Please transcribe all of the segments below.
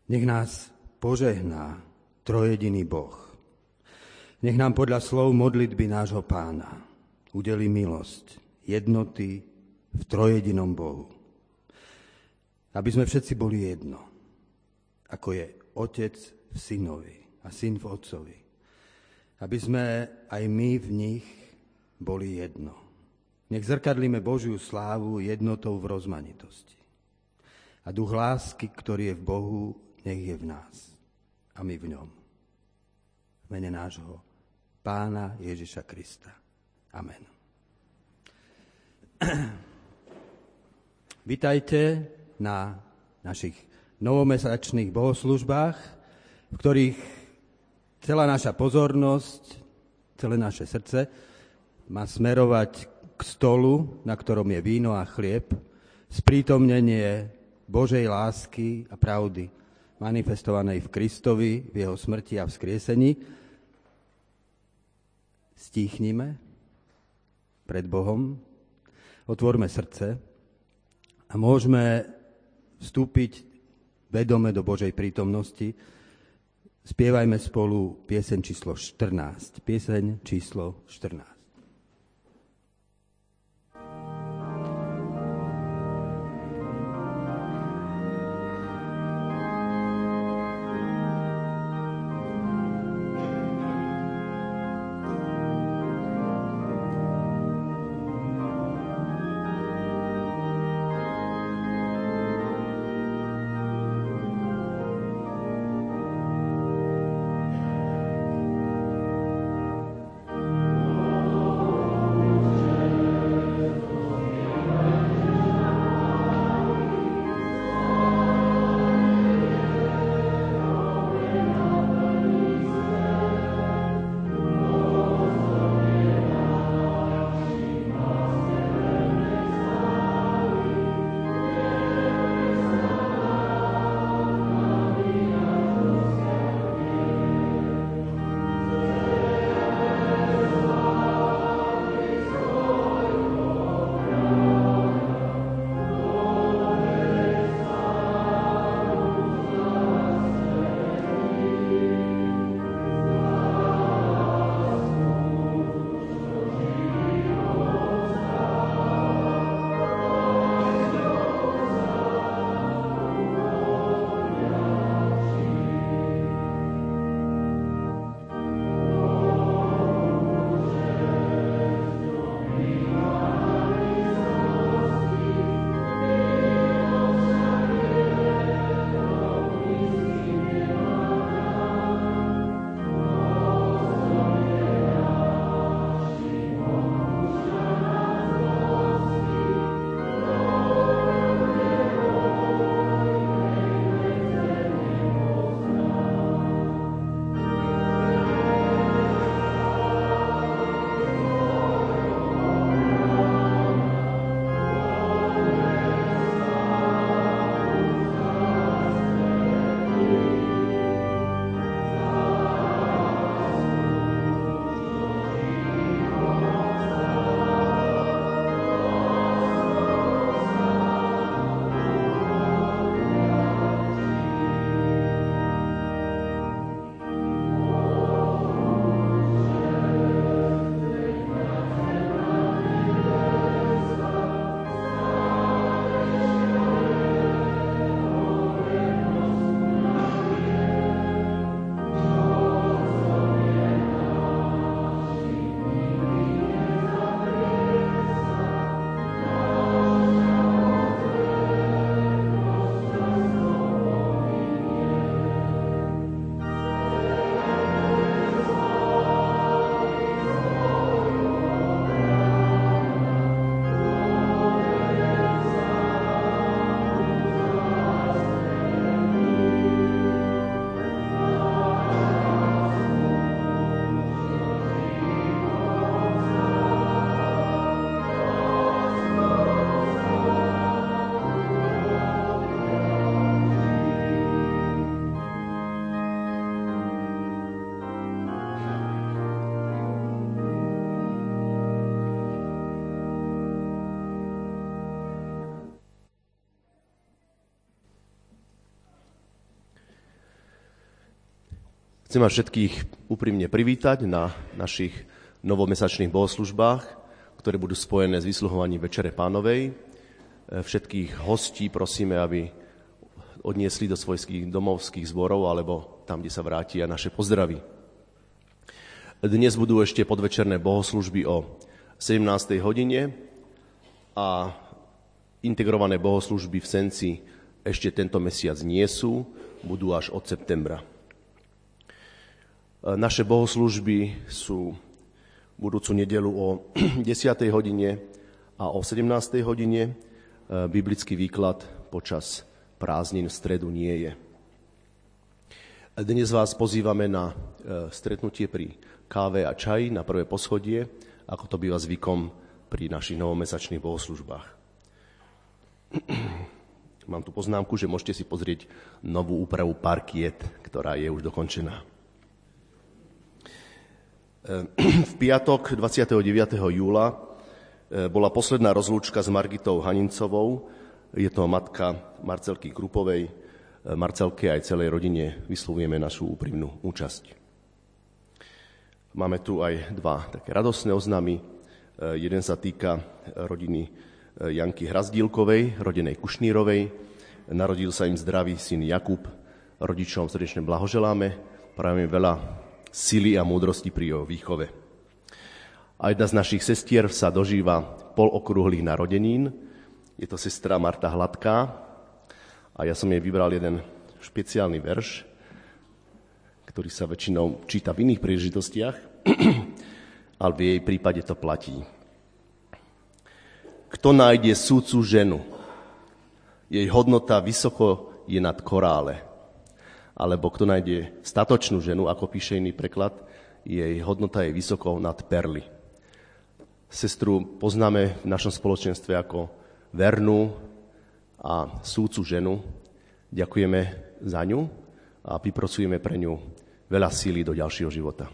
Nech nás požehná trojediný Boh. Nech nám podľa slov modlitby nášho Pána udeli milosť jednoty v trojedinom Bohu. Aby sme všetci boli jedno, ako je Otec v Synovi a Syn v Otcovi. Aby sme aj my v nich boli jedno. Nech zrkadlíme Božiu slávu jednotou v rozmanitosti. A duch lásky, ktorý je v Bohu, nech je v nás a my v ňom. V mene nášho Pána Ježiša Krista. Amen. Vitajte na našich novomesačných bohoslužbách, v ktorých celá naša pozornosť, celé naše srdce má smerovať k stolu, na ktorom je víno a chlieb, sprítomnenie Božej lásky a pravdy, manifestovanej v Kristovi, v jeho smrti a vzkriesení. Stíchnime pred Bohom, otvorme srdce a môžeme vstúpiť vedome do Božej prítomnosti. Spievajme spolu pieseň číslo 14. Pieseň číslo 14. Oh Chcem vás všetkých úprimne privítať na našich novomesačných bohoslužbách, ktoré budú spojené s vysluhovaním Večere Pánovej. Všetkých hostí prosíme, aby odniesli do svojich domovských zborov alebo tam, kde sa vrátia, naše pozdravy. Dnes budú ešte podvečerné bohoslužby o 17. hodine a integrované bohoslužby v Senci ešte tento mesiac nie sú, budú až od septembra. Naše bohoslužby sú budúcu nedeľu o 10. hodine a o 17. hodine. Biblický výklad počas prázdnin v stredu nie je. Dnes vás pozývame na stretnutie pri káve a čaji na prvé poschodie, ako to býva zvykom pri našich novomesačných bohoslužbách. Mám tu poznámku, že môžete si pozrieť novú úpravu parkiet, ktorá je už dokončená. V piatok 29. júla bola posledná rozlúčka s Margitou Hanincovou. Je to matka Marcelky Krupovej. Marcelke aj celej rodine vyslovujeme našu úprimnú účasť. Máme tu aj dva také radosné oznámy. Jeden sa týka rodiny Janky Hrazdílkovej, rodenej Kušnírovej. Narodil sa im zdravý syn Jakub. Rodičom srdečne blahoželáme. Prajeme veľa sily a múdrosti pri jeho výchove. A jedna z našich sestier sa dožíva polokrúhlych narodenín. Je to sestra Marta Hladká a ja som jej vybral jeden špeciálny verš, ktorý sa väčšinou číta v iných príležitostiach, ale v jej prípade to platí. Kto nájde súcu ženu, jej hodnota vysoko je nad korále. Alebo kto nájde statočnú ženu, ako píše iný preklad, jej hodnota je vysoko nad perly. Sestru poznáme v našom spoločenstve ako vernú a súcu ženu. Ďakujeme za ňu a vypracujeme pre ňu veľa síly do ďalšieho života.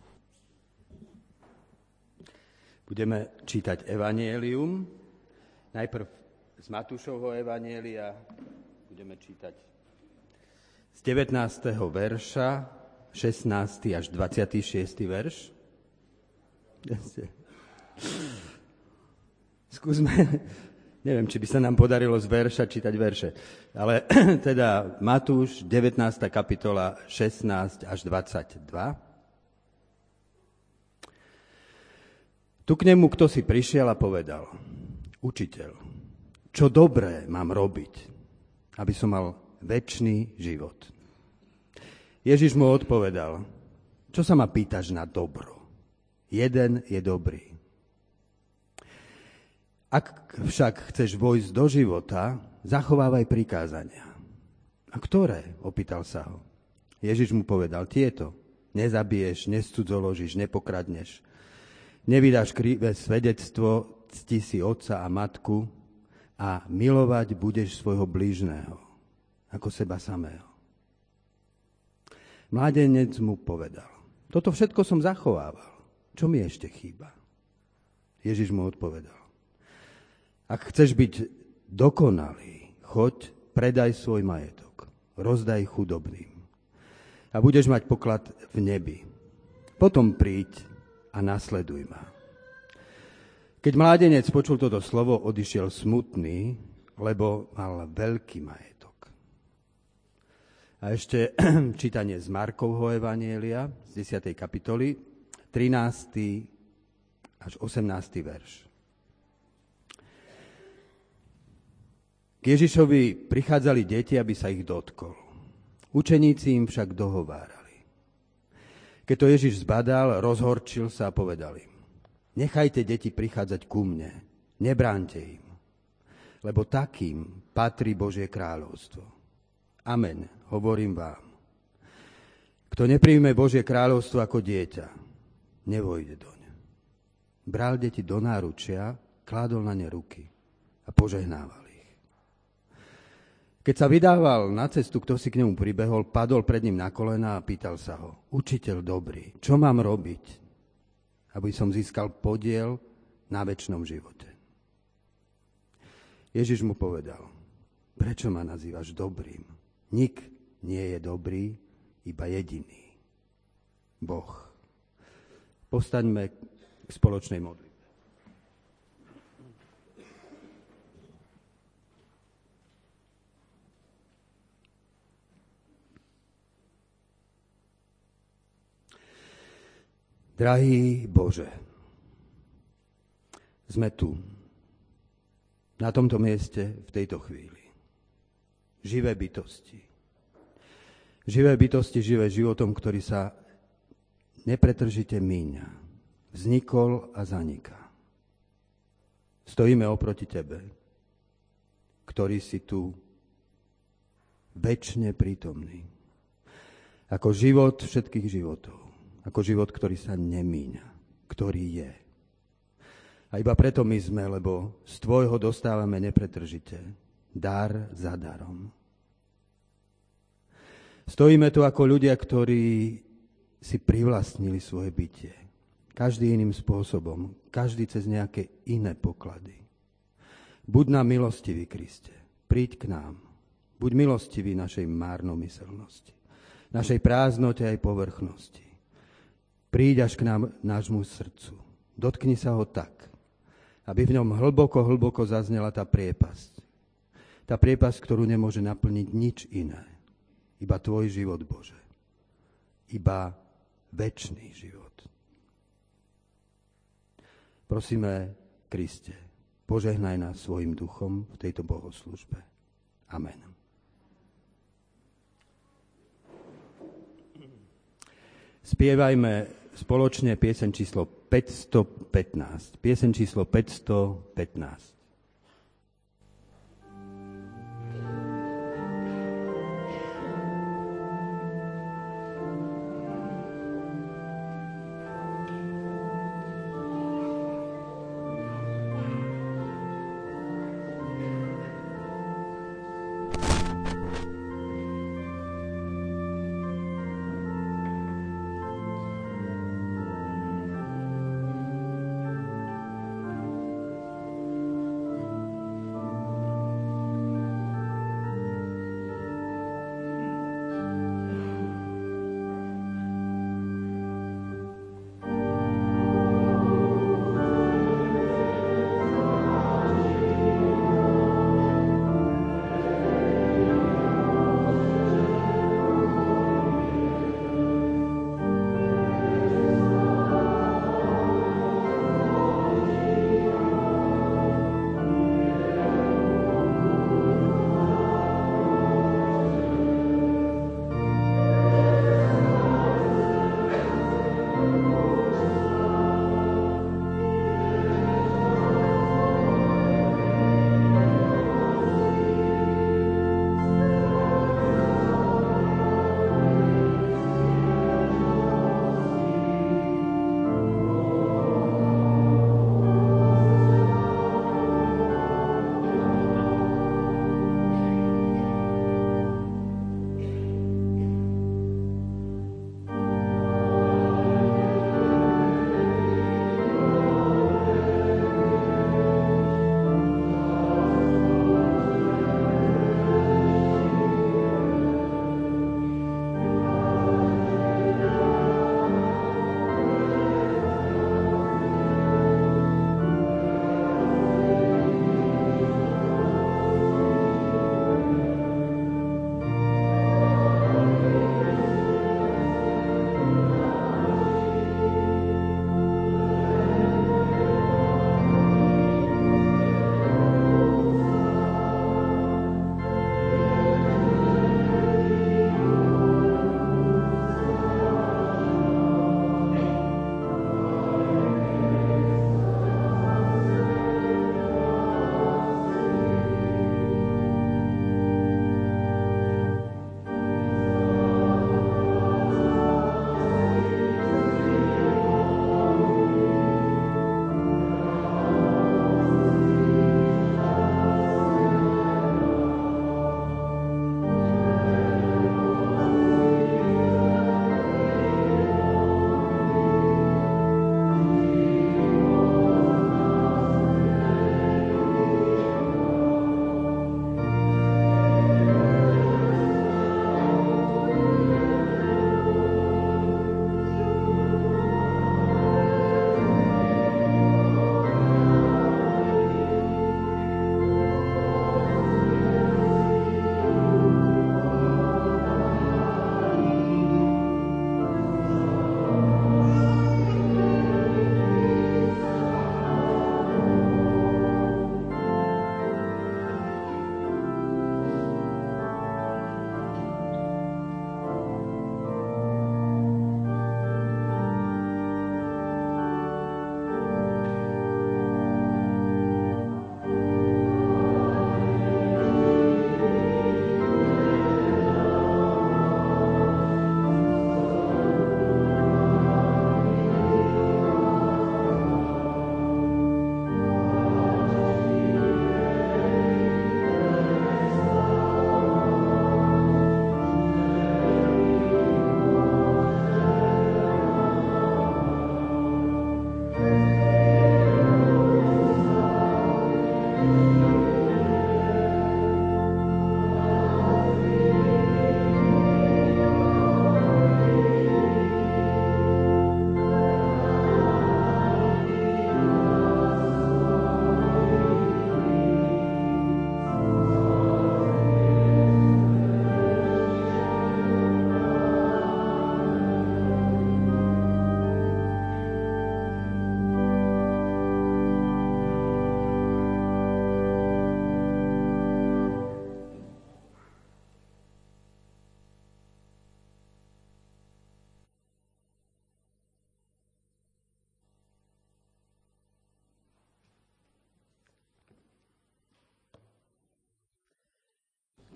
Budeme čítať evanjelium. Najprv z Matúšovho evanjelia budeme čítať z 19. verša, 16. až 26. verš. Skúsme, neviem, či by sa nám podarilo z verša čítať verše, ale teda Matúš, 19. kapitola, 16 až 22. Tu k nemu kto si prišiel a povedal: Učiteľ, čo dobré mám robiť, aby som mal večný život. Ježiš mu odpovedal: Čo sa ma pýtaš na dobro? Jeden je dobrý. Ak však chceš vojsť do života, zachovávaj prikázania. A ktoré? Opýtal sa ho. Ježiš mu povedal tieto: Nezabiješ, nescudzoložíš, nepokradneš, nevydáš krivé svedectvo, cti si otca a matku a milovať budeš svojho blížneho ako seba samého. Mládenec mu povedal: Toto všetko som zachovával. Čo mi ešte chýba? Ježiš mu odpovedal: Ak chceš byť dokonalý, choď, predaj svoj majetok, rozdaj chudobným a budeš mať poklad v nebi. Potom príď a nasleduj ma. Keď mládenec počul toto slovo, odišiel smutný, lebo mal veľký majetok. A ešte čítanie z Markovho evanjelia z 10. kapitoly, 13. až 18. verš. K Ježišovi prichádzali deti, aby sa ich dotkol. Učeníci im však dohovárali. Keď to Ježiš zbadal, rozhorčil sa a povedal im: Nechajte deti prichádzať ku mne, nebránte im, lebo takým patrí Božie kráľovstvo. Amen, hovorím vám. Kto nepríjme Božie kráľovstvo ako dieťa, nevojde doň. Bral deti do náručia, kládol na ne ruky a požehnával ich. Keď sa vydával na cestu, kto si k nemu pribehol, padol pred ním na kolená a pýtal sa ho: Učiteľ dobrý, čo mám robiť, aby som získal podiel na večnom živote? Ježiš mu povedal: Prečo ma nazývaš dobrým? Nik nie je dobrý, iba jediný, Boh. Povstaňme k spoločnej modlitbe. Drahý Bože, sme tu, na tomto mieste, v tejto chvíli. Živé bytosti. Živé bytosti živé životom, ktorý sa nepretržite míňa. Vznikol a zaniká. Stojíme oproti Tebe, ktorý si tu večne prítomný. Ako život všetkých životov. Ako život, ktorý sa nemíňa, ktorý je. A iba preto my sme, lebo z Tvojho dostávame nepretržite, dar za darom. Stojíme tu ako ľudia, ktorí si privlastnili svoje bytie. Každý iným spôsobom, každý cez nejaké iné poklady. Buď nám milostivý, Kriste, príď k nám. Buď milostivý našej márnomyselnosti, našej prázdnote aj povrchnosti. Príď až k nám, nášmu srdcu. Dotkni sa ho tak, aby v ňom hlboko, hlboko zaznela tá priepasť. Tá priepasť, ktorú nemôže naplniť nič iné. Iba Tvoj život, Bože. Iba večný život. Prosíme, Kriste, požehnaj nás svojim duchom v tejto bohoslúžbe. Amen. Spievajme spoločne pieseň číslo 515. Pieseň číslo 515.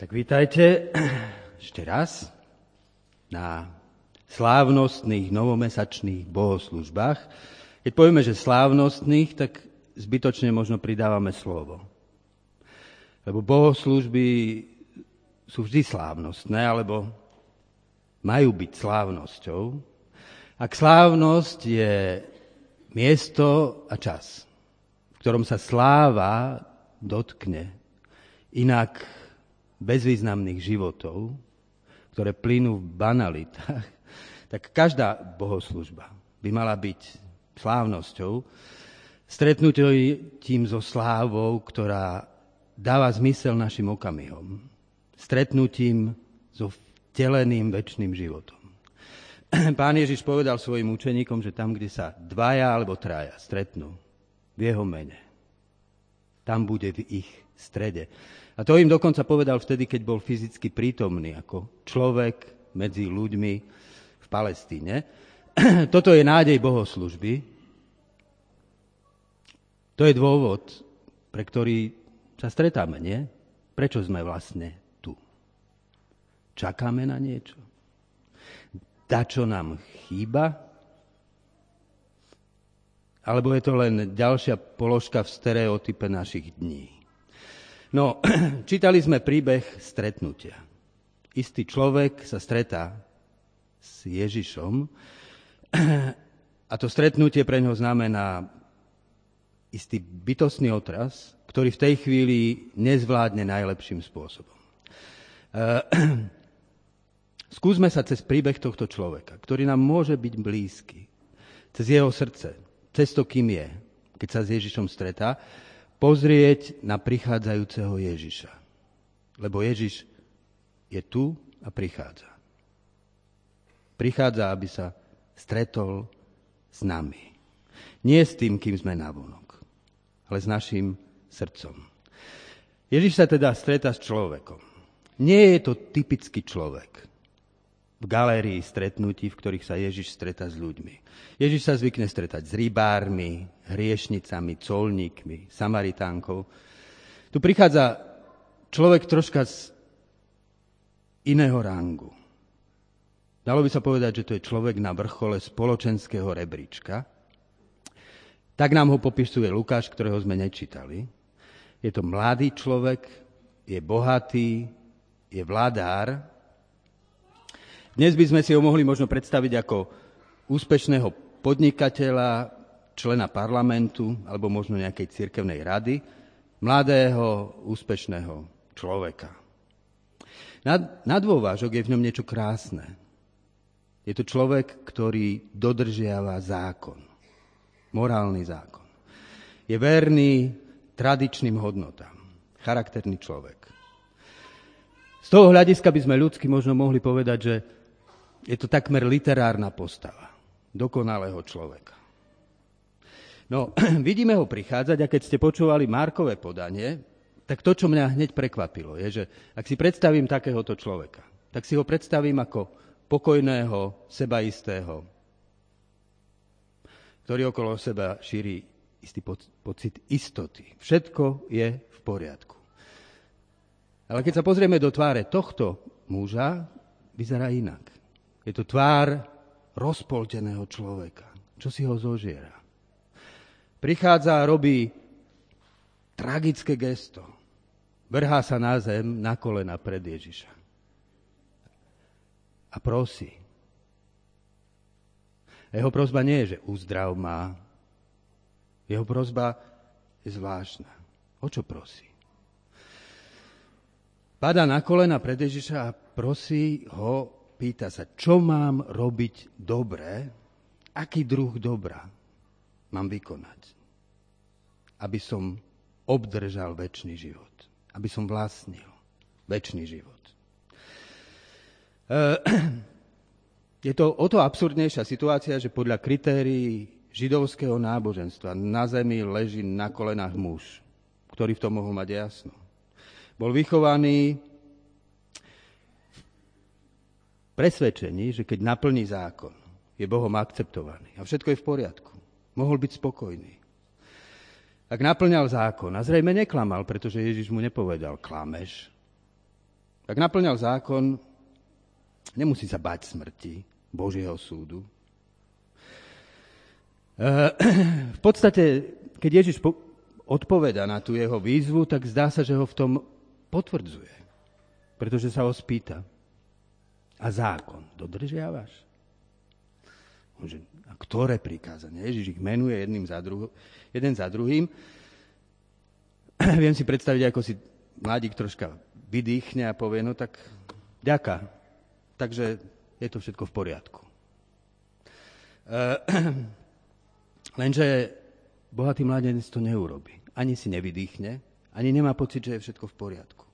Tak vítajte ešte raz na slávnostných novomesačných bohoslúžbách. Keď povieme, že slávnostných, tak zbytočne možno pridávame slovo. Lebo bohoslúžby sú vždy slávnostné, alebo majú byť slávnosťou. Ak slávnosť je miesto a čas, v ktorom sa sláva dotkne inak bezvýznamných životov, ktoré plynú v banalitách, tak každá bohoslúžba by mala byť slávnosťou, stretnutím so slávou, ktorá dáva zmysel našim okamihom, stretnutím so vteleným večným životom. Pán Ježiš povedal svojim učeníkom, že tam, kde sa dvaja alebo traja stretnú v jeho mene, tam bude v ich strede. A to im dokonca povedal vtedy, keď bol fyzicky prítomný ako človek medzi ľuďmi v Palestíne. Toto je nádej bohoslúžby. To je dôvod, pre ktorý sa stretáme, nie? Prečo sme vlastne tu? Čakáme na niečo? Dačo nám chýba? Alebo je to len ďalšia položka v stereotype našich dní? No, čítali sme príbeh stretnutia. Istý človek sa stretá s Ježišom a to stretnutie pre ňoho znamená istý bytostný otras, ktorý v tej chvíli nezvládne najlepším spôsobom. Skúsme sa cez príbeh tohto človeka, ktorý nám môže byť blízky, cez jeho srdce, cez to, kým je, keď sa s Ježišom stretá, pozrieť na prichádzajúceho Ježiša. Lebo Ježiš je tu a prichádza. Prichádza, aby sa stretol s nami. Nie s tým, kým sme navonok, ale s našim srdcom. Ježiš sa teda stretá s človekom. Nie je to typický človek v galérii stretnutí, v ktorých sa Ježiš stretá s ľuďmi. Ježiš sa zvykne stretať s rybármi, hriešnicami, colníkmi, Samaritánkou. Tu prichádza človek troška z iného rangu. Dalo by sa povedať, že to je človek na vrchole spoločenského rebríčka. Tak nám ho popisuje Lukáš, ktorého sme nečítali. Je to mladý človek, je bohatý, je vladár. Dnes by sme si ho mohli možno predstaviť ako úspešného podnikateľa, člena parlamentu alebo možno nejakej cirkevnej rady, mladého, úspešného človeka. Na dôvážok je v ňom niečo krásne. Je to človek, ktorý dodržiava zákon, morálny zákon. Je verný tradičným hodnotám, charakterný človek. Z toho hľadiska by sme ľudsky možno mohli povedať, že je to takmer literárna postava dokonalého človeka. No, vidíme ho prichádzať a keď ste počúvali Markové podanie, tak to, čo mňa hneď prekvapilo, je, že ak si predstavím takéhoto človeka, tak si ho predstavím ako pokojného, sebaistého, ktorý okolo seba šíri istý pocit istoty. Všetko je v poriadku. Ale keď sa pozrieme do tváre tohto muža, vyzerá inak. Je to tvár rozpolteného človeka, čo si ho zožiera. Prichádza a robí tragické gesto. Vrhá sa na zem, na kolena pred Ježiša. A prosí. Jeho prosba nie je, že uzdrav ma. Jeho prosba je zvláštna. O čo prosí? Padá na kolena pred Ježiša a prosí ho, pýta sa, čo mám robiť dobre, aký druh dobra mám vykonať, aby som obdržal večný život, aby som vlastnil večný život. Je to o to absurdnejšia situácia, že podľa kritérií židovského náboženstva na zemi leží na kolenách muž, ktorý v tom mohol mať jasno. Bol vychovaný presvedčení, že keď naplní zákon, je Bohom akceptovaný a všetko je v poriadku. Mohol byť spokojný. Ak naplňal zákon, a zrejme neklamal, pretože Ježiš mu nepovedal, klameš. Ak naplňal zákon, nemusí sa báť smrti, Božieho súdu. V podstate, keď Ježiš odpoveda na tú jeho výzvu, tak zdá sa, že ho v tom potvrdzuje. Pretože sa ho spýta. A zákon dodržiavaš? A ktoré prikázania? Ježiš ich menuje jeden za druhým. Viem si predstaviť, ako si mladík troška vydýchne a povie, no tak ďaká. Takže je to všetko v poriadku. Lenže bohatý mládenec to neurobí. Ani si nevydýchne, ani nemá pocit, že je všetko v poriadku.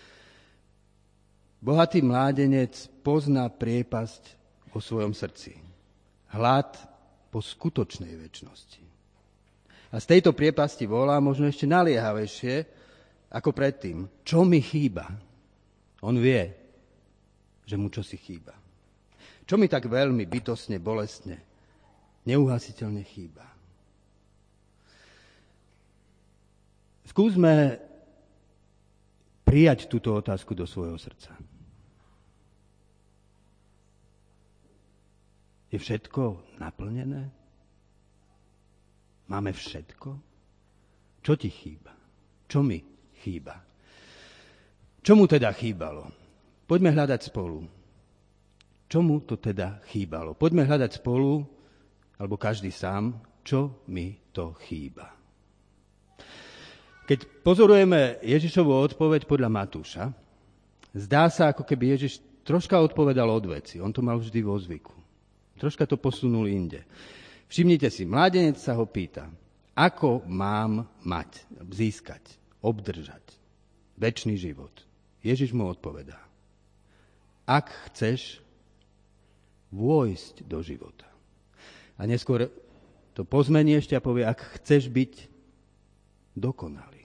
Bohatý mládenec pozná priepasť vo svojom srdci. Hlad po skutočnej večnosti. A z tejto priepasti volá možno ešte naliehavejšie ako predtým. Čo mi chýba? On vie, že mu čosi chýba. Čo mi tak veľmi bytostne, bolestne, neuhasiteľne chýba? Skúsme prijať túto otázku do svojho srdca. Je všetko naplnené? Máme všetko? Čo ti chýba? Čo mi chýba? Čo mu teda chýbalo? Poďme hľadať spolu. Čo mu to teda chýbalo? Poďme hľadať spolu, alebo každý sám, čo mi to chýba. Keď pozorujeme Ježišovu odpoveď podľa Matúša, zdá sa, ako keby Ježiš troška odpovedal od veci. On to mal vždy vo zvyku. Troška to posunul inde. Všimnite si, mládenec sa ho pýta, ako mám mať, získať, obdržať večný život. Ježiš mu odpovedá, ak chceš vôjsť do života. A neskôr to pozmení ešte a povie, ak chceš byť dokonalý.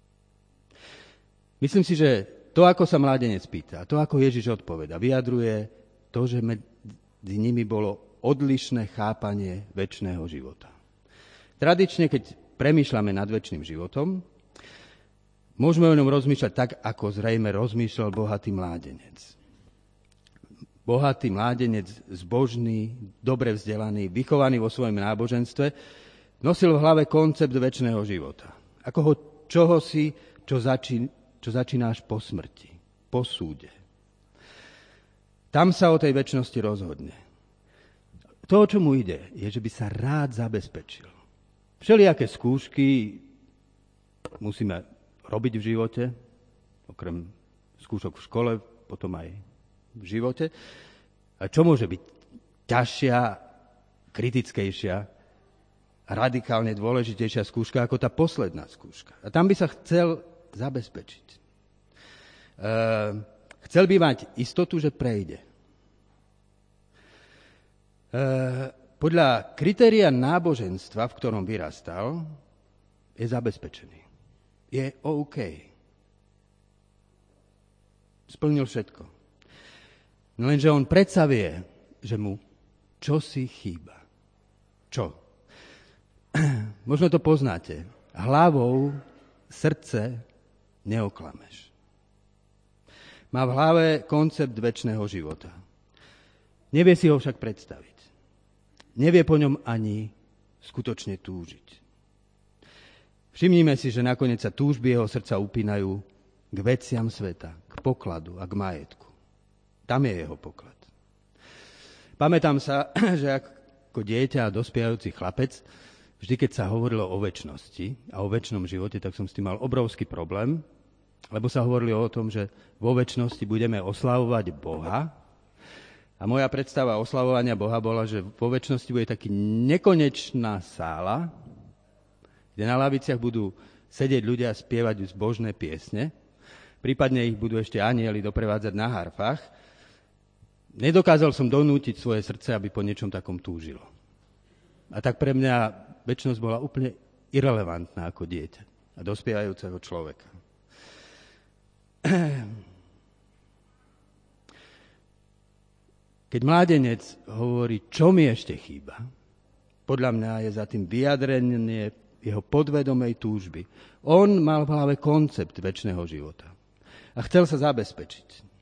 Myslím si, že to, ako sa mládenec pýta, to, ako Ježiš odpoveda, vyjadruje to, že medzi nimi bolo odlišné chápanie večného života. Tradične, keď premýšľame nad večným životom, môžeme o ňom rozmýšľať tak, ako zrejme rozmýšľal bohatý mládenec. Bohatý mládenec, zbožný, dobre vzdelaný, vychovaný vo svojom náboženstve, nosil v hlave koncept večného života. Ako čohosi, čo začínáš po smrti, po súde. Tam sa o tej večnosti rozhodne. To, o čo mu ide, je, že by sa rád zabezpečil. Všelijaké skúšky musíme robiť v živote, okrem skúšok v škole, potom aj v živote. A čo môže byť ťažšia, kritickejšia, radikálne dôležitejšia skúška ako tá posledná skúška. A tam by sa chcel zabezpečiť. Chcel by mať istotu, že prejde. Podľa kritéria náboženstva, v ktorom vyrastal, je zabezpečený. Je OK. Splnil všetko. No lenže on predsa vie, že mu čosi chýba. Čo? Možno to poznáte. Hlavou srdce neoklameš. Má v hlave koncept večného života. Nevie si ho však predstaviť. Nevie po ňom ani skutočne túžiť. Všimnime si, že nakoniec sa túžby jeho srdca upínajú k veciam sveta, k pokladu a k majetku. Tam je jeho poklad. Pamätám sa, že ako dieťa a dospievajúci chlapec, vždy keď sa hovorilo o večnosti a o večnom živote, tak som s tým mal obrovský problém, lebo sa hovorilo o tom, že vo večnosti budeme oslavovať Boha. A moja predstava oslavovania Boha bola, že vo večnosti bude taký nekonečná sála, kde na laviciach budú sedieť ľudia a spievať zbožné piesne, prípadne ich budú ešte anjeli doprevádzať na harfách. Nedokázal som donútiť svoje srdce, aby po niečom takom túžilo. A tak pre mňa večnosť bola úplne irelevantná ako dieťa a dospievajúceho človeka. Keď mládenec hovorí, čo mi ešte chýba, podľa mňa je za tým vyjadrenie jeho podvedomej túžby. On mal v hlave koncept večného života a chcel sa zabezpečiť.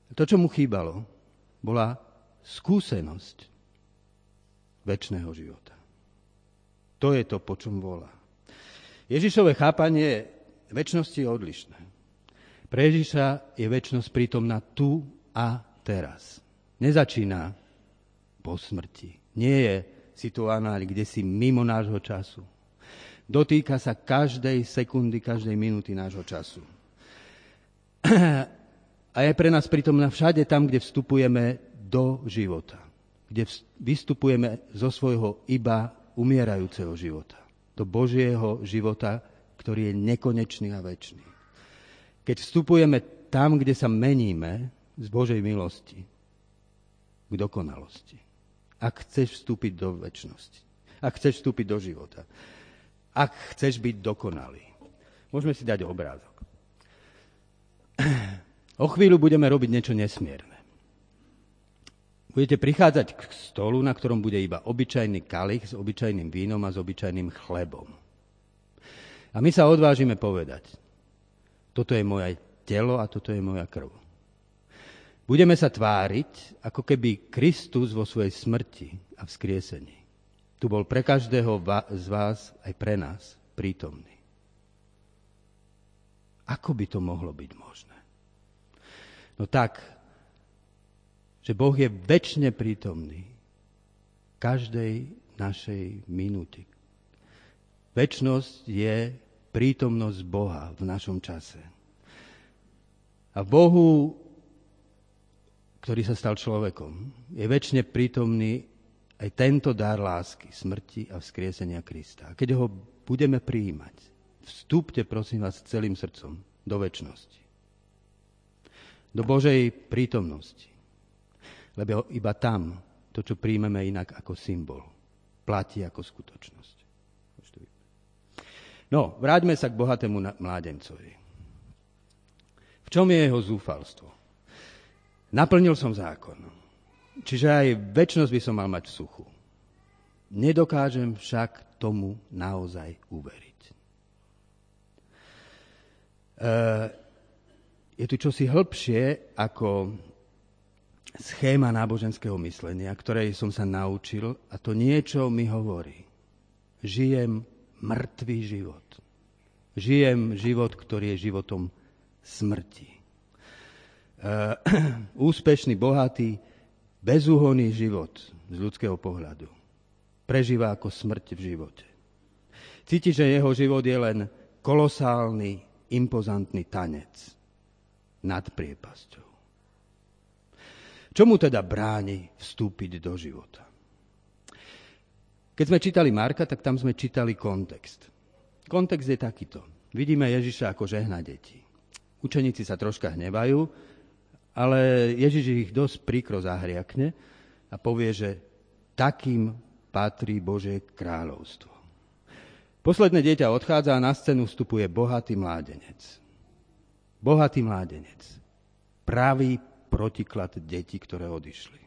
To, čo mu chýbalo, bola skúsenosť večného života. To je to, po čom volá. Ježišové chápanie večnosti je odlišné. Pre Ježiša je večnosť prítomná tu a teraz. Nezačína po smrti. Nie je situovaná kde si mimo nášho času. Dotýka sa každej sekundy, každej minúty nášho času. A je pre nás prítomná všade tam, kde vstupujeme do života. Kde vystupujeme zo svojho iba umierajúceho života. Do Božieho života, ktorý je nekonečný a večný. Keď vstupujeme tam, kde sa meníme z Božej milosti k dokonalosti. Ak chceš vstúpiť do večnosti. Ak chceš vstúpiť do života. Ak chceš byť dokonalý. Môžeme si dať obrázok. O chvíľu budeme robiť niečo nesmierne. Budete prichádzať k stolu, na ktorom bude iba obyčajný kalich s obyčajným vínom a s obyčajným chlebom. A my sa odvážime povedať, toto je moje telo a toto je moja krv. Budeme sa tváriť, ako keby Kristus vo svojej smrti a vzkriesení tu bol pre každého z vás, aj pre nás, prítomný. Ako by to mohlo byť možné? No tak, že Boh je večne prítomný každej našej minúty. Večnosť je prítomnosť Boha v našom čase. A v Bohu, ktorý sa stal človekom, je večne prítomný aj tento dar lásky, smrti a vzkriesenia Krista. A keď ho budeme prijímať, vstúpte, prosím vás, celým srdcom do večnosti. Do Božej prítomnosti. Lebo iba tam to, čo príjmeme inak ako symbol, platí ako skutočnosť. No, vráťme sa k bohatému mládencovi. V čom je jeho zúfalstvo? Naplnil som zákon. Čiže aj večnosť by som mal mať v suchu. Nedokážem však tomu naozaj uveriť. Je tu čosi hĺbšie ako schéma náboženského myslenia, ktorej som sa naučil, a to niečo mi hovorí. Žijem mŕtvý život. Žijem život, ktorý je životom smrti. Úspešný, bohatý, bezúhonný život z ľudského pohľadu prežíva ako smrť v živote. Cíti, že jeho život je len kolosálny, impozantný tanec nad priepasťou. Čo mu teda bráni vstúpiť do života? Keď sme čítali Marka, tak tam sme čítali kontext. Kontext je takýto. Vidíme Ježiša, ako žehná deti. Učeníci sa troška hnevajú, ale Ježiš ich dosť príkro zahriakne a povie, že takým patrí Božie kráľovstvo. Posledné dieťa odchádza a na scénu vstupuje bohatý mládenec. Bohatý mládenec. Pravý protiklad detí, ktoré odišli.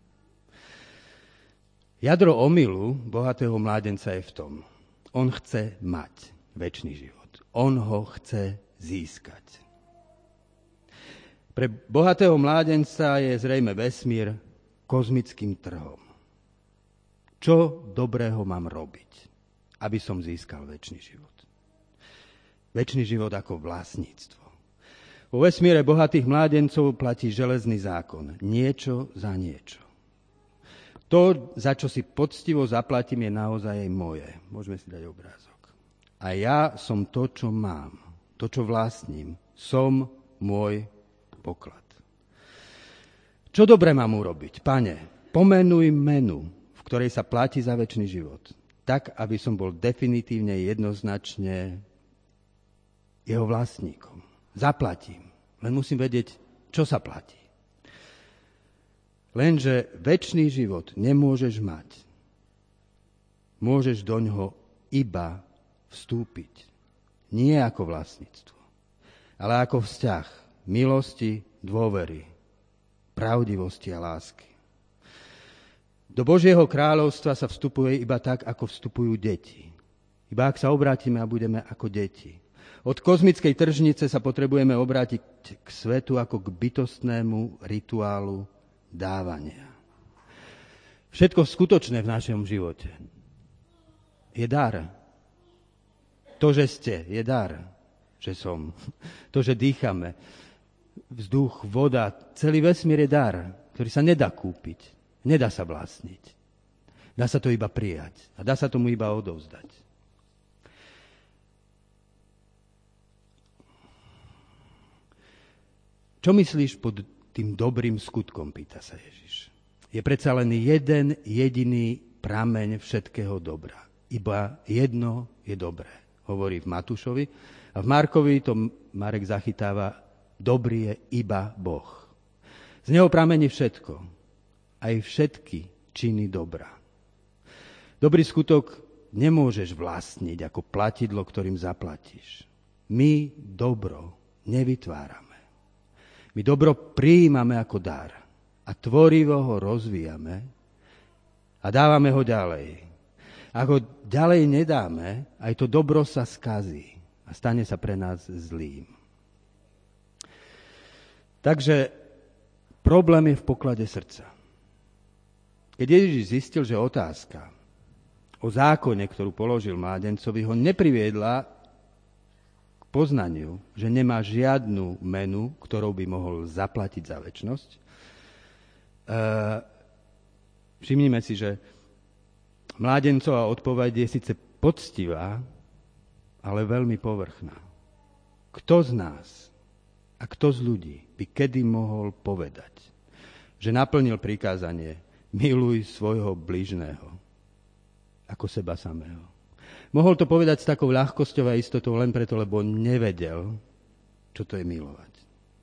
Jadro omylu bohatého mládenca je v tom. On chce mať večný život. On ho chce získať. Pre bohatého mládenca je zrejme vesmír kozmickým trhom. Čo dobrého mám robiť, aby som získal večný život? Večný život ako vlastníctvo. Vo vesmíre bohatých mládencov platí železný zákon. Niečo za niečo. To, za čo si poctivo zaplatím, je naozaj aj moje. Môžeme si dať obrázok. A ja som to, čo mám. To, čo vlastním. Som môj poklad. Čo dobre mám urobiť? Pane, pomenuj menu, v ktorej sa platí za večný život. Tak, aby som bol definitívne jednoznačne jeho vlastníkom. Zaplatím. Len musím vedieť, čo sa platí. Lenže večný život nemôžeš mať. Môžeš doňho iba vstúpiť. Nie ako vlastníctvo, ale ako vzťah milosti, dôvery, pravdivosti a lásky. Do Božieho kráľovstva sa vstupuje iba tak, ako vstupujú deti. Iba ak sa obrátime a budeme ako deti. Od kozmickej tržnice sa potrebujeme obrátiť k svetu ako k bytostnému rituálu dávania. Všetko skutočné v našom živote je dar. To, že ste, je dar. Že som. To, že dýchame. Vzduch, voda, celý vesmír je dar, ktorý sa nedá kúpiť. Nedá sa vlastniť. Dá sa to iba prijať. A dá sa tomu iba odovzdať. Čo myslíš pod tým dobrým skutkom, pýta sa Ježiš. Je predsa len jeden jediný prameň všetkého dobra. Iba jedno je dobré, hovorí v Matúšovi. A v Markovi to Marek zachytáva, dobrý je iba Boh. Z neho pramení všetko, aj všetky činy dobra. Dobrý skutok nemôžeš vlastniť ako platidlo, ktorým zaplatíš. My dobro nevytvárame. My dobro prijímame ako dar a tvorivo ho rozvíjame a dávame ho ďalej. Ak ho ďalej nedáme, aj to dobro sa skazí a stane sa pre nás zlým. Takže problém je v poklade srdca. Keď Ježiš zistil, že otázka o zákone, ktorú položil mládencovi, ho nepriviedla k poznaniu, že nemá žiadnu menu, ktorou by mohol zaplatiť za večnosť. Všimnime si, že mládencová odpoveď je síce poctivá, ale veľmi povrchná. Kto z nás a kto z ľudí by kedy mohol povedať, že naplnil prikázanie miluj svojho bližného ako seba samého? Mohol to povedať s takou ľahkosťou a istotou len preto, lebo nevedel, čo to je milovať.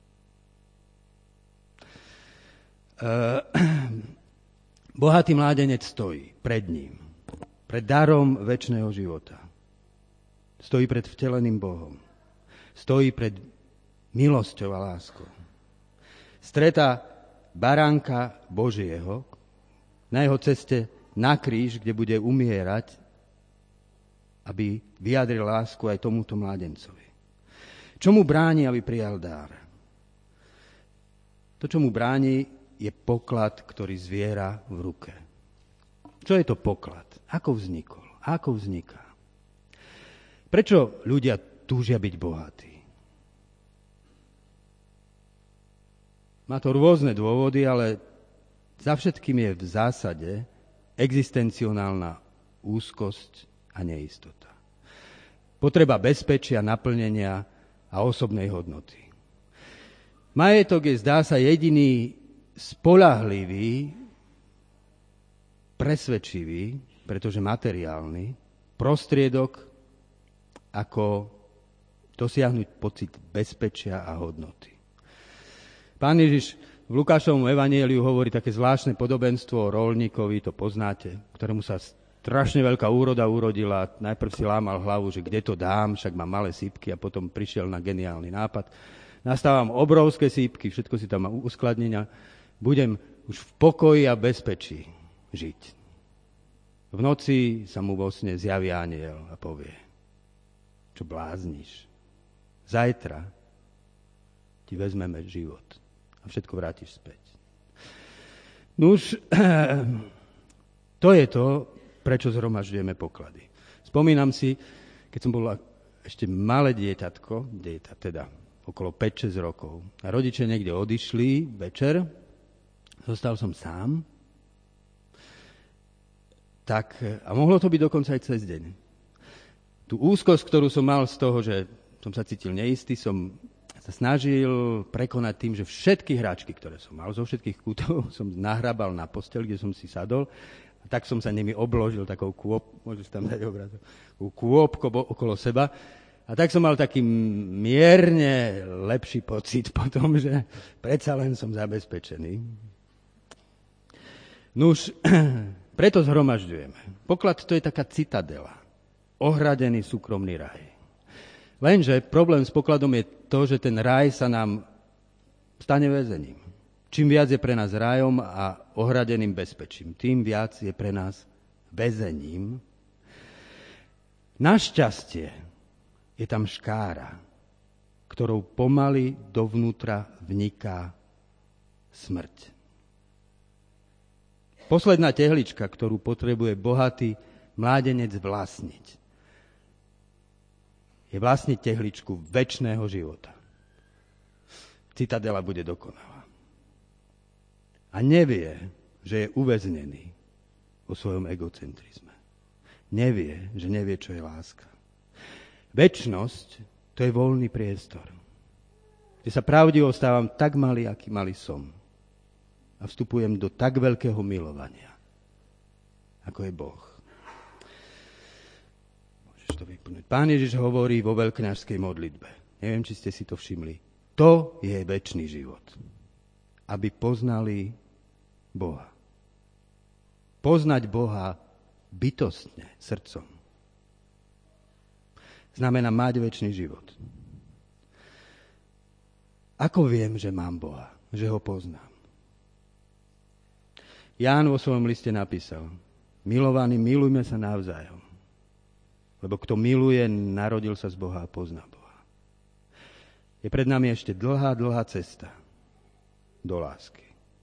Bohatý mládenec stojí pred ním, pred darom večného života. Stojí pred vteleným Bohom. Stojí pred milosťou a láskou. Stretá baránka Božieho na jeho ceste na kríž, kde bude umierať, aby vyjadril lásku aj tomuto mládencovi. Čo mu bráni, aby prijal dar? To, čo mu bráni, je poklad, ktorý zviera v ruke. Čo je to poklad? Ako vznikol? Ako vzniká? Prečo ľudia túžia byť bohatí? Má to rôzne dôvody, ale za všetkým je v zásade existencionálna úzkosť a neistota. Potreba bezpečia, naplnenia a osobnej hodnoty. Majetok je, zdá sa, jediný spoľahlivý, presvedčivý, pretože materiálny, prostriedok, ako dosiahnuť pocit bezpečia a hodnoty. Pán Ježiš v Lukášovom evanjeliu hovorí také zvláštne podobenstvo o roľníkovi, to poznáte, ktorému sa strašne veľká úroda urodila. Najprv si lámal hlavu, že kde to dám, však mám malé sípky, a potom prišiel na geniálny nápad. Nastávam obrovské sípky, všetko si tam má uskladnenia. Budem už v pokoji a bezpečí žiť. V noci sa mu vo sne zjaví anjel a povie: čo blázniš? Zajtra ti vezmeme život a všetko vrátiš späť. Nuž, to je to, prečo zhromažďujeme poklady. Spomínam si, keď som bol ešte malé dieťatko, teda okolo 5-6 rokov, a rodičia niekde odišli večer, zostal som sám, tak, a mohlo to byť dokonca aj cez deň. Tú úzkosť, ktorú som mal z toho, že som sa cítil neistý, som sa snažil prekonať tým, že všetky hráčky, ktoré som mal, zo všetkých kútov, som nahrabal na posteľ, kde som si sadol, a tak som sa nimi obložil takou môžeš tam dať obrazok, kôpkou okolo seba. A tak som mal taký mierne lepší pocit potom, že predsa len som zabezpečený. Nuž, preto zhromažďujeme. Poklad to je taká citadela, ohradený súkromný raj. Lenže problém s pokladom je to, že ten raj sa nám stane väzením. Čím viac je pre nás rajom a ohradeným bezpečím, tým viac je pre nás väzením. Našťastie je tam škára, ktorou pomaly dovnútra vniká smrť. Posledná tehlička, ktorú potrebuje bohatý mládenec vlastniť, je vlastniť tehličku večného života. Citadela bude dokonalá. A nevie, že je uväznený vo svojom egocentrizme. Nevie, že nevie, čo je láska. Večnosť, to je voľný priestor, kde sa pravdivo stávam tak malý, aký malý som. A vstupujem do tak veľkého milovania, ako je Boh. Môžeš to vyplniť. Pán Ježiš hovorí vo veľkňažskej modlitbe. Neviem, či ste si to všimli. To je večný život. Aby poznali Boha. Poznať Boha bytostne, srdcom. Znamená mať večný život. Ako viem, že mám Boha? Že ho poznám? Ján vo svojom liste napísal: milovaní, milujme sa navzájom. Lebo kto miluje, narodil sa z Boha a pozná Boha. Je pred nami ešte dlhá, dlhá cesta do lásky.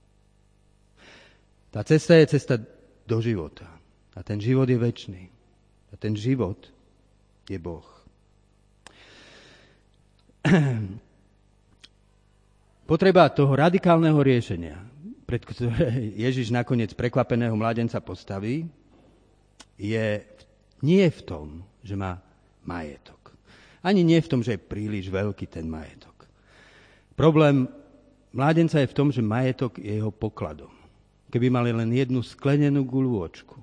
Tá cesta je cesta do života. A ten život je večný. A ten život je Boh. Potreba toho radikálneho riešenia, pred ktoré Ježiš nakoniec prekvapeného mládenca postaví, nie je v tom, že má majetok. Ani nie v tom, že je príliš veľký ten majetok. Problém mládenca je v tom, že majetok je jeho pokladom. Keby mali len jednu sklenenú guľôčku,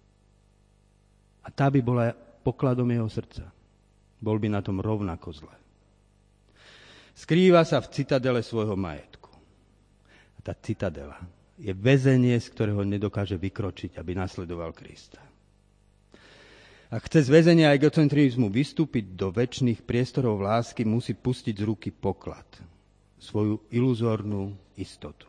a tá by bola pokladom jeho srdca, bol by na tom rovnako zle. Skrýva sa v citadele svojho majetku. A tá citadela je väzenie, z ktorého nedokáže vykročiť, aby nasledoval Krista. Ak chce z väzenia egocentrizmu vystúpiť do večných priestorov lásky, musí pustiť z ruky poklad, svoju iluzórnu istotu.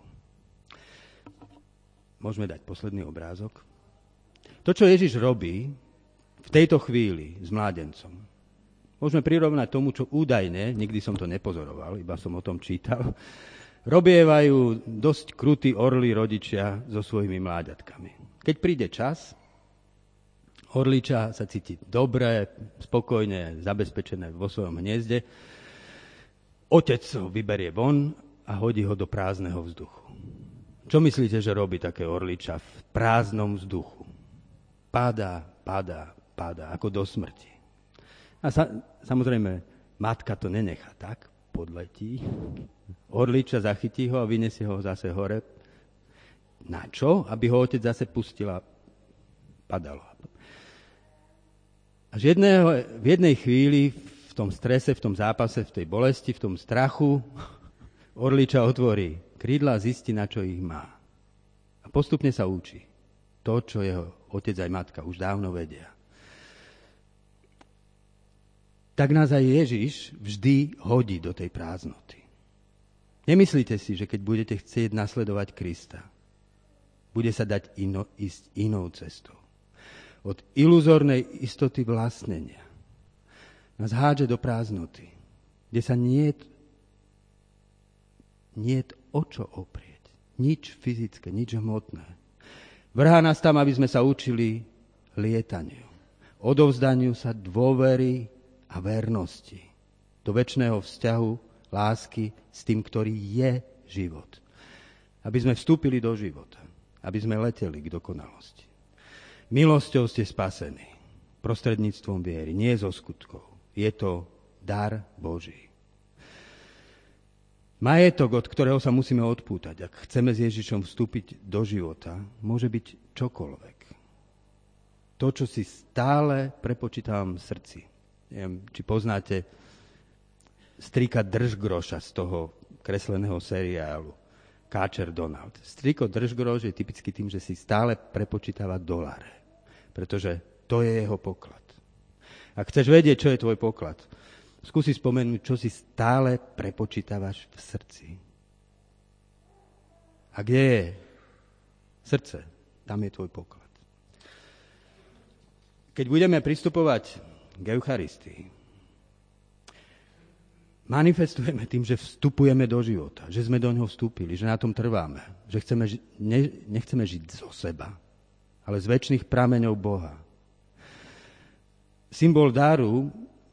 Môžeme dať posledný obrázok. To, čo Ježiš robí v tejto chvíli s mládencom, môžeme prirovnať tomu, čo údajne, nikdy som to nepozoroval, iba som o tom čítal, robievajú dosť krutí orlí rodičia so svojimi mláďatkami. Keď príde čas, orliča sa cíti dobre, spokojne, zabezpečené vo svojom hniezde. Otec ho vyberie von a hodí ho do prázdneho vzduchu. Čo myslíte, že robí také orliča v prázdnom vzduchu? Padá, ako do smrti. A samozrejme, matka to nenechá tak, podletí. Orliča zachytí ho a vyniesie ho zase hore. Na čo? Aby ho otec zase pustila. Padalo. Až v jednej chvíli, v tom strese, v tom zápase, v tej bolesti, v tom strachu, orliča otvorí krídla a zistí, na čo ich má. A postupne sa učí. To, čo jeho otec aj matka už dávno vedia. Tak nás aj Ježiš vždy hodí do tej prázdnoty. Nemyslíte si, že keď budete chcieť nasledovať Krista, bude sa dať ísť inou cestou. Od iluzórnej istoty vlastnenia nás hádže do prázdnoty, kde sa niet o čo oprieť. Nič fyzické, nič hmotné. Vrhá nás tam, aby sme sa učili lietaniu, odovzdaniu sa dôvery a vernosti do večného vzťahu, lásky s tým, ktorý je život. Aby sme vstúpili do života, aby sme leteli k dokonalosti. Milosťou ste spasení, prostredníctvom viery, nie zo skutkov. Je to dar Boží. Majetok, od ktorého sa musíme odpútať, ak chceme s Ježišom vstúpiť do života, môže byť čokoľvek. To, čo si stále prepočítavam v srdci. Neviem, či poznáte strika Držgroša z toho kresleného seriálu Káčer Donald. Striko Držgroš je typicky tým, že si stále prepočítava doláre. Pretože to je jeho poklad. Ak chceš vedieť, čo je tvoj poklad, skúsi spomenúť, čo si stále prepočítavaš v srdci. A kde je srdce, tam je tvoj poklad. Keď budeme pristupovať k Eucharistii, manifestujeme tým, že vstupujeme do života, že sme do ňoho vstúpili, že na tom trváme, že nechceme žiť zo seba, ale z večných prameňov Boha. Symbol daru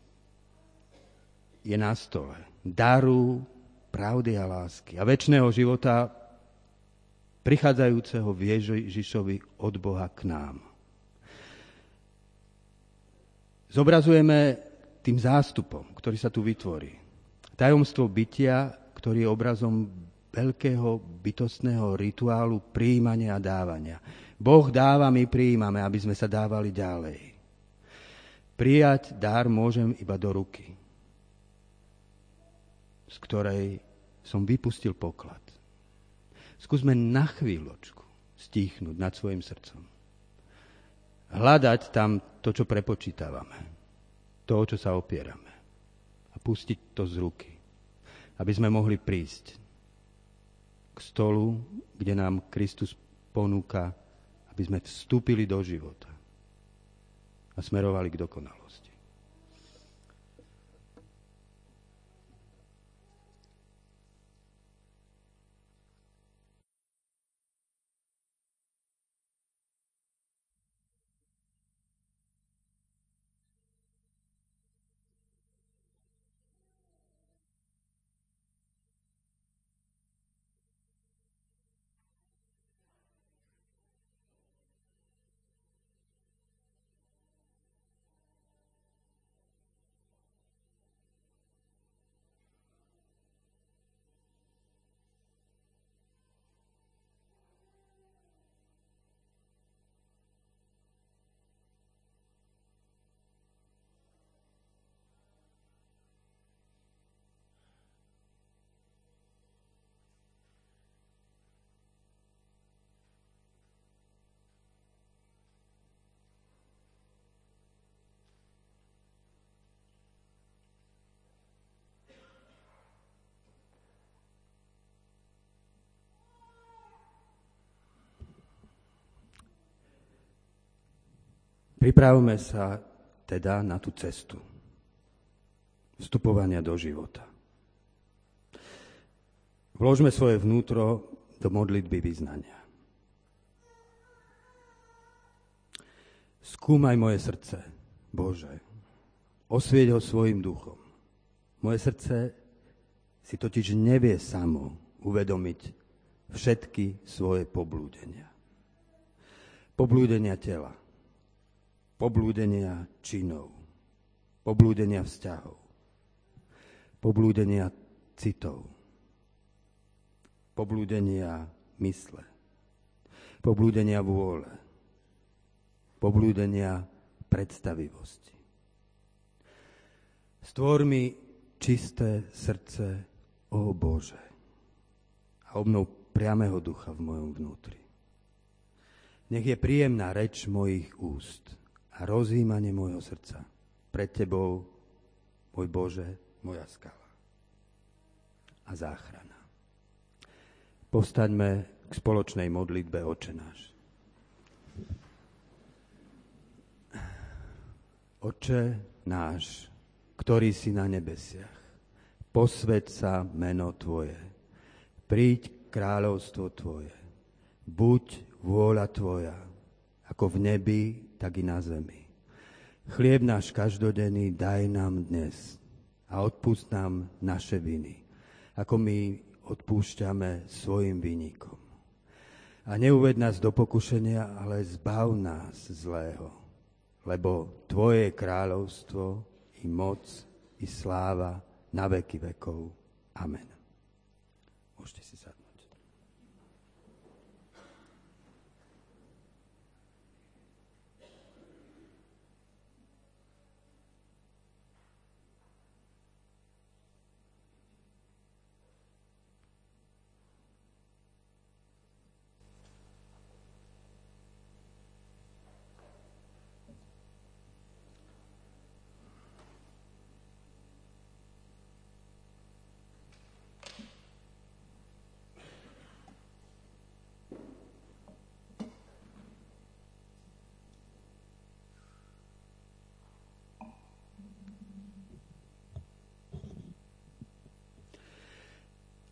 je na stole. Daru pravdy a lásky a večného života prichádzajúceho v Ježišovi od Boha k nám. Zobrazujeme tým zástupom, ktorý sa tu vytvorí. Tajomstvo bytia, ktorý je obrazom veľkého bytostného rituálu prijímania a dávania. Boh dáva, my prijímame, aby sme sa dávali ďalej. Prijať dar môžem iba do ruky, z ktorej som vypustil poklad. Skúsme na chvíľočku stíchnuť nad svojim srdcom. Hľadať tam to, čo prepočítavame, to, o čo sa opierame. A pustiť to z ruky, aby sme mohli prísť k stolu, kde nám Kristus ponúka, aby sme vstúpili do života a smerovali k dokonalosti. Pripravme sa teda na tú cestu vstupovania do života. Vložme svoje vnútro do modlitby vyznania. Skúmaj moje srdce, Bože, osvieť ho svojim duchom. Moje srdce si totiž nevie samo uvedomiť všetky svoje poblúdenia. Poblúdenia tela, poblúdenia činov, poblúdenia vzťahov, poblúdenia citov, poblúdenia mysle, poblúdenia vôle, poblúdenia predstavivosti. Stvor mi čisté srdce, ó Bože, a obnov priamého ducha v mojom vnútri. Nech je príjemná reč mojich úst a rozhýmanie môjho srdca pred Tebou, môj Bože, moja skala a záchrana. Povstaňme k spoločnej modlitbe Otče náš. Otče náš, ktorý si na nebesiach, posväť sa meno Tvoje, príď kráľovstvo Tvoje, buď vôľa Tvoja, ako v nebi, tak i na zemi. Chlieb náš každodenný daj nám dnes a odpúsť nám naše viny, ako my odpúšťame svojim vinníkom. A neuved nás do pokušenia, ale zbav nás zlého, lebo Tvoje je kráľovstvo, i moc, i sláva na veky vekov. Amen. Môžete si sadnúť.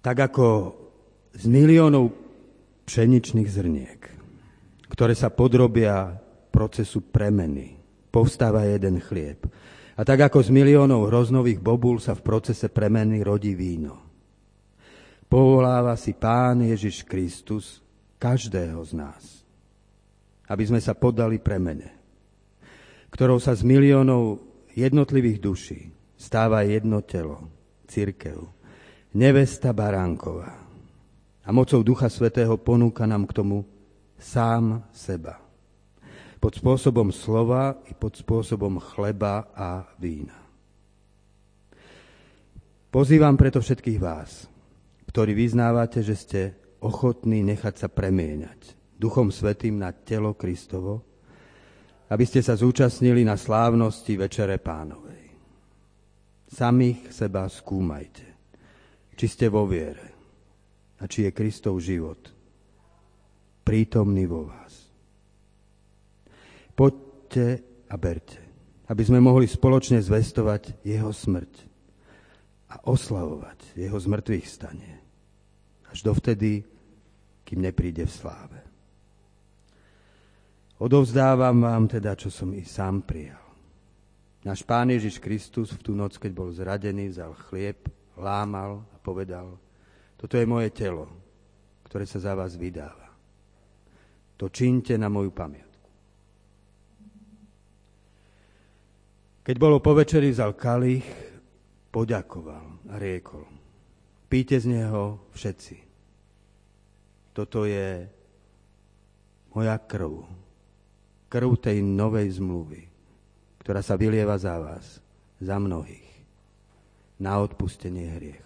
Tak ako z miliónov pšeničných zrniek, ktoré sa podrobia procesu premeny, povstáva jeden chlieb. A tak ako z miliónov hroznových bobúl sa v procese premeny rodí víno. Povoláva si Pán Ježiš Kristus každého z nás, aby sme sa poddali premene, ktorou sa z miliónov jednotlivých duší stáva jedno telo, cirkev, nevesta Baránková. A mocou Ducha Svätého ponúka nám k tomu sám seba. Pod spôsobom slova i pod spôsobom chleba a vína. Pozývam preto všetkých vás, ktorí vyznávate, že ste ochotní nechať sa premieňať Duchom Svätým na telo Kristovo, aby ste sa zúčastnili na slávnosti Večere Pánovej. Samých seba skúmajte, či ste vo viere a či je Kristov život prítomný vo vás. Poďte a berte, aby sme mohli spoločne zvestovať jeho smrť a oslavovať jeho zmrtvých stanie až dovtedy, kým nepríde v sláve. Odovzdávam vám teda, čo som i sám prijal. Náš Pán Ježiš Kristus v tú noc, keď bol zradený, vzal chlieb, lámal a povedal: toto je moje telo, ktoré sa za vás vydáva. To čiňte na moju pamiatku. Keď bolo po večeri, vzal kalich, poďakoval a riekol: píte z neho všetci. Toto je moja krv. Krv tej novej zmluvy, ktorá sa vylieva za vás, za mnohých, na odpustenie hriechov.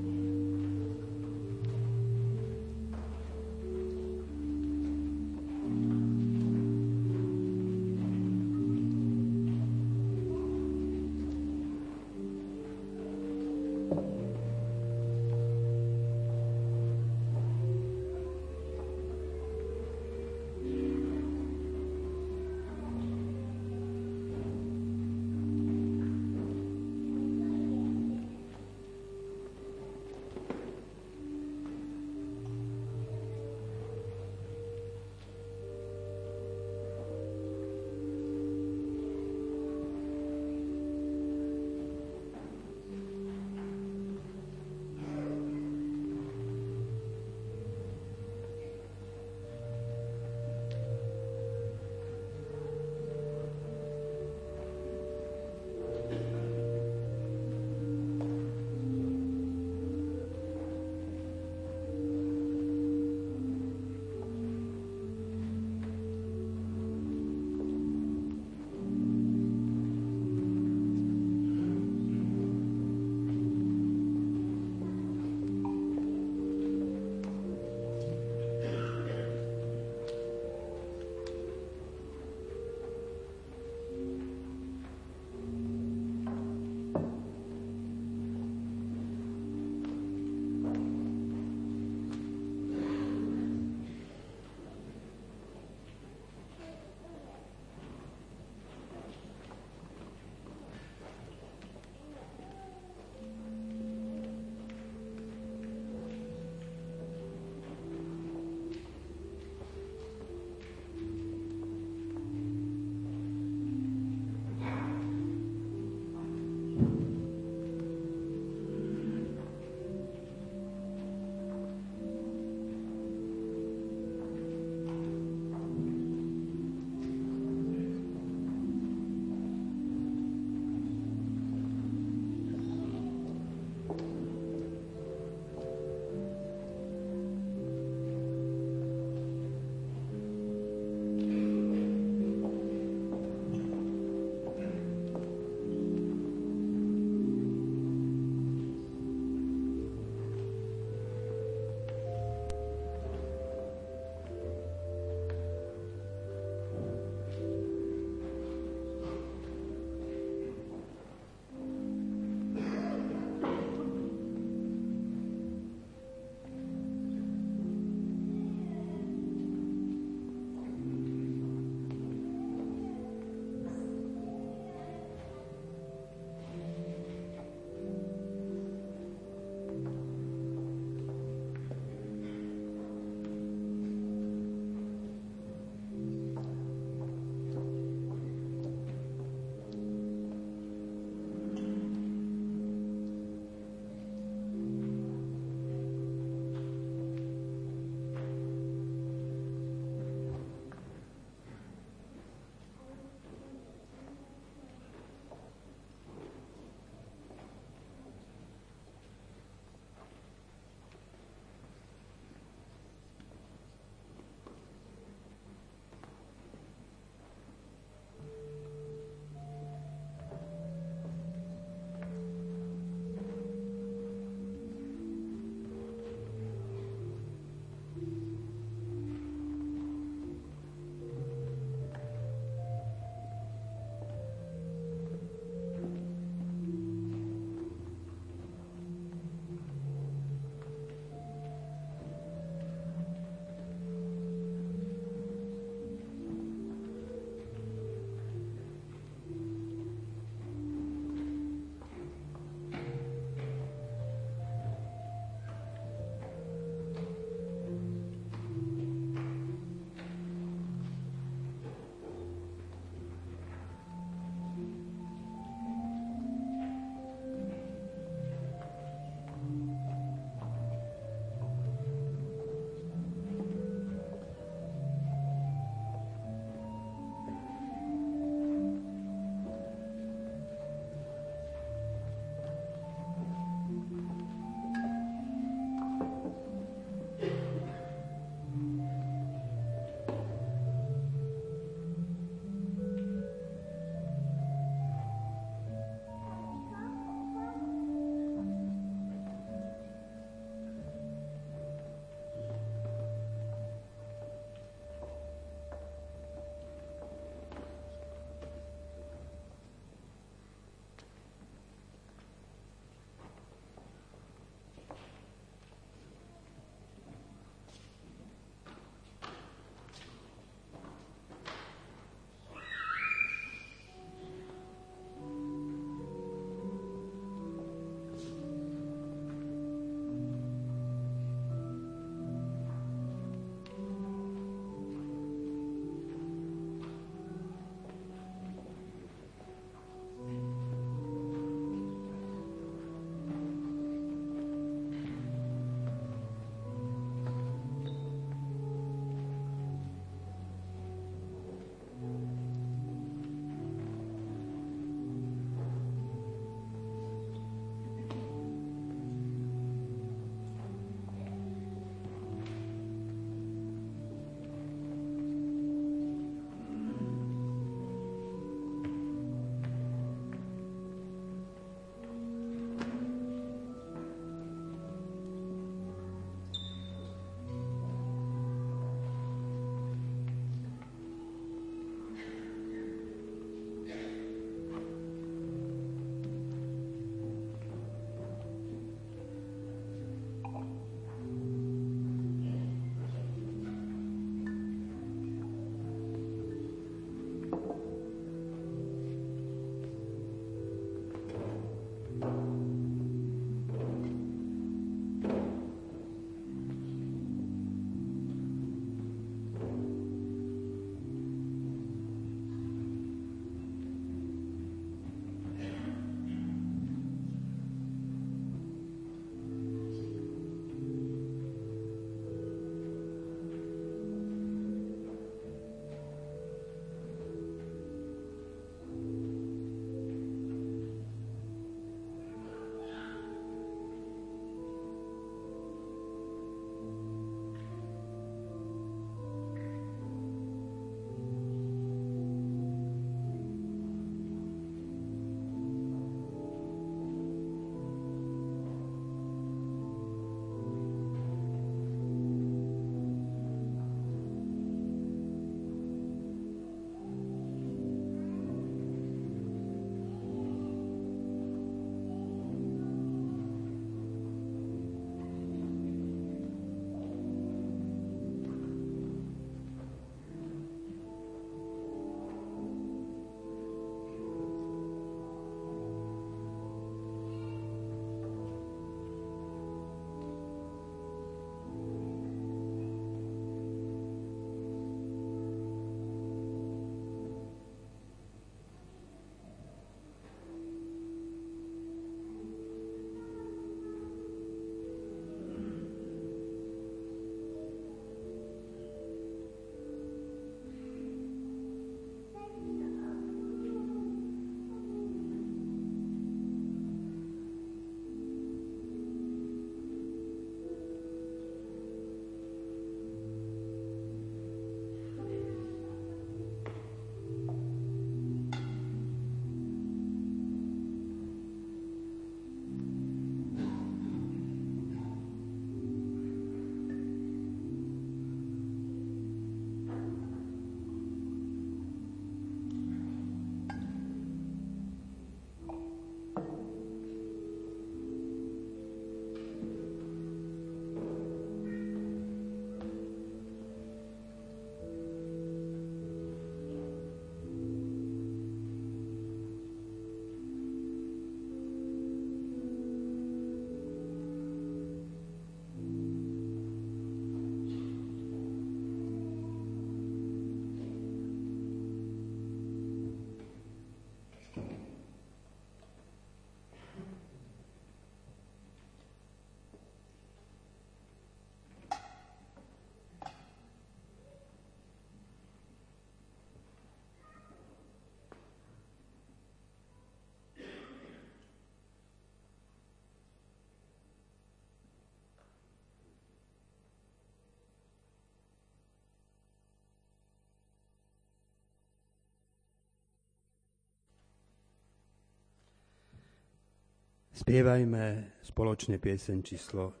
Spievajme spoločne pieseň číslo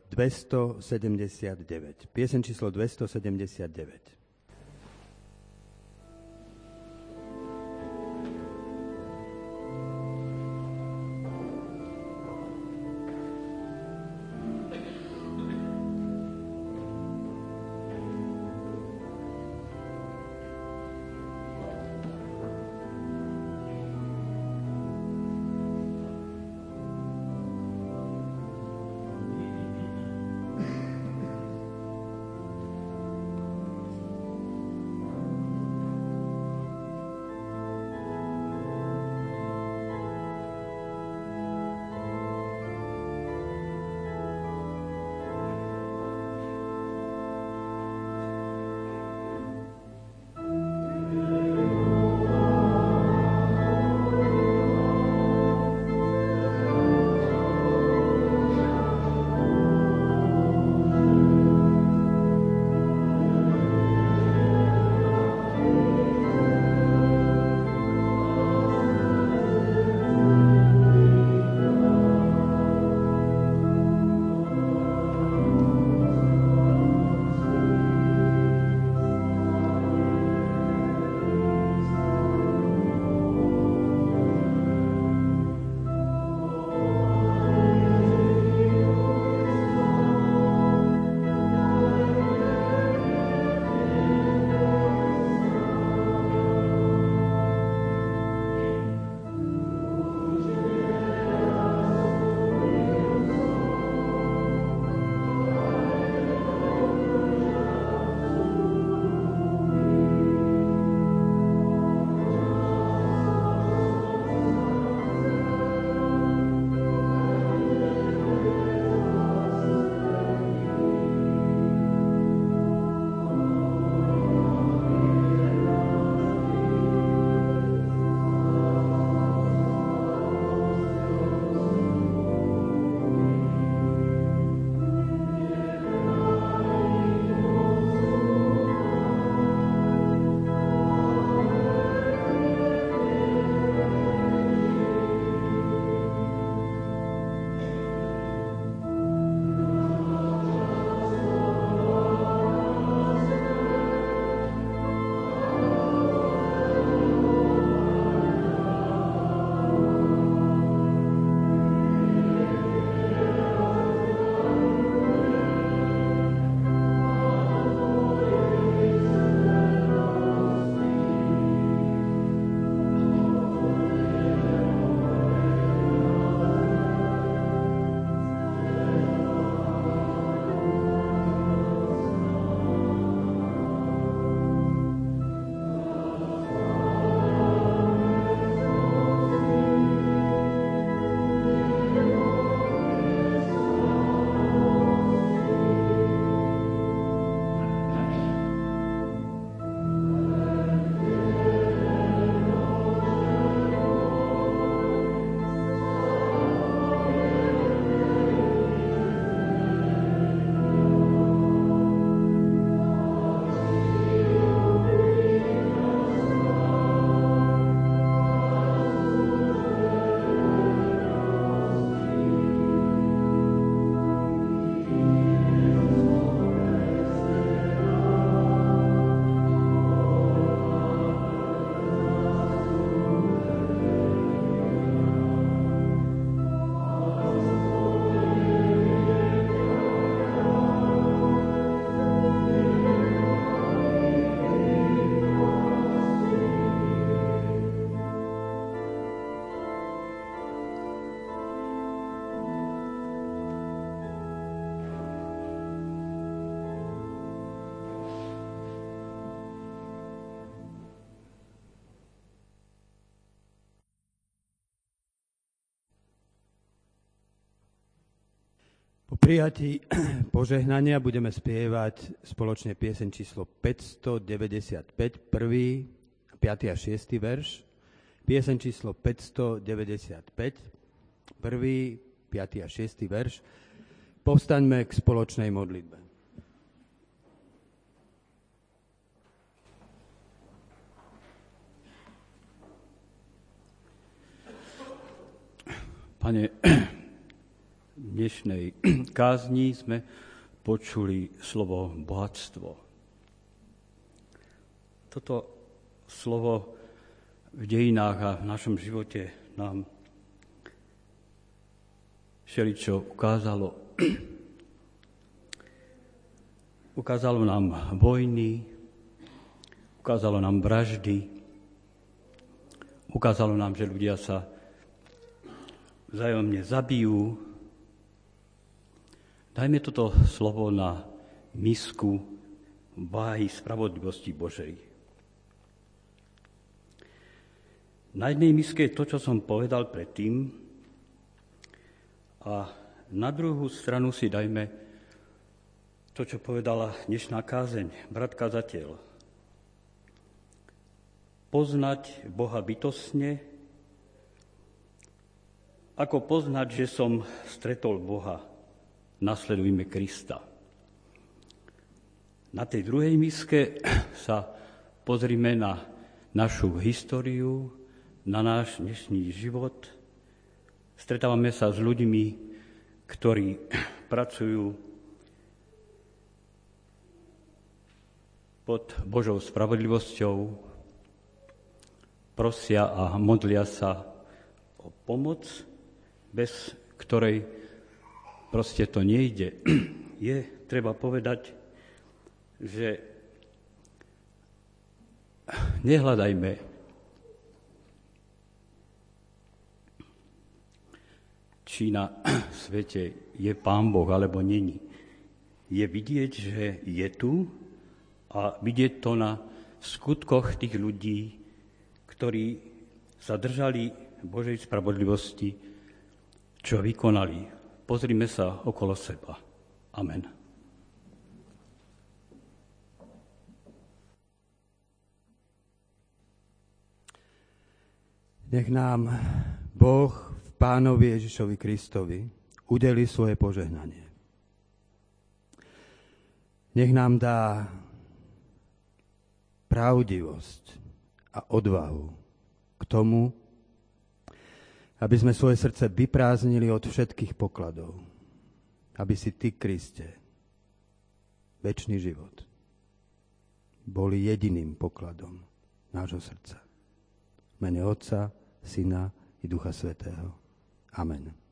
279. Pieseň číslo 279. prijatí požehnania budeme spievať spoločne pieseň číslo 595, 1., 5. a 6. verš. Pieseň číslo 595, 1., 5. a 6. verš. Povstaňme k spoločnej modlitbe. Pane, dnešnej kázni sme počuli slovo bohatstvo. Toto slovo v dejinách a v našom živote nám všeličo ukázalo. Ukázalo nám vojny, ukázalo nám vraždy, ukázalo nám, že ľudia sa vzájomne zabijú. Dajme toto slovo na misku váhy spravodlivosti Božej. Na jednej miske je to, čo som povedal predtým, a na druhú stranu si dajme to, čo povedala dnešná kázeň, brat kazateľ. Poznať Boha bytostne, ako poznať, že som stretol Boha, nasledujme Krista. Na tej druhej miske sa pozrime na našu históriu, na náš dnešný život. Stretávame sa s ľuďmi, ktorí pracujú pod Božou spravodlivosťou, prosia a modlia sa o pomoc, bez ktorej proste to nejde. Je treba povedať, že nehľadajme či na svete je Pán Boh, alebo není. Je vidieť, že je tu a vidieť to na skutkoch tých ľudí, ktorí sa držali Božej spravodlivosti, čo vykonali. Pozrime sa okolo seba. Amen. Nech nám Boh v Pánovi Ježišovi Kristovi udeli svoje požehnanie. Nech nám dá pravdivosť a odvahu k tomu, aby sme svoje srdce vyprázdnili od všetkých pokladov, aby si Ty, Kriste, večný život, boli jediným pokladom nášho srdca. V mene Otca, Syna i Ducha Svätého. Amen.